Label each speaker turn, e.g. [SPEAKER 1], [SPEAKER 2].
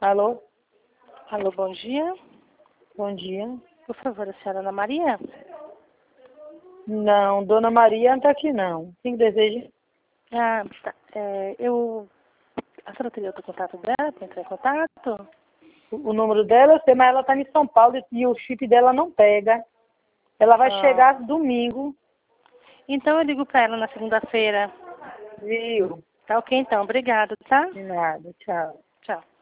[SPEAKER 1] Alô?
[SPEAKER 2] Alô, bom dia.
[SPEAKER 1] Bom dia.
[SPEAKER 2] Por favor, a senhora Ana Maria?
[SPEAKER 1] Não, Dona Maria não está aqui não. Quem deseja?
[SPEAKER 2] Ah, tá. A senhora teria outro contato dela para entrar em contato?
[SPEAKER 1] O número dela, eu sei, mas ela está em São Paulo e o chip dela não pega. Ela vai chegar domingo.
[SPEAKER 2] Então eu ligo para ela na segunda-feira.
[SPEAKER 1] Viu?
[SPEAKER 2] Tá ok, então. Obrigado, tá?
[SPEAKER 1] De nada, tchau.
[SPEAKER 2] Tchau.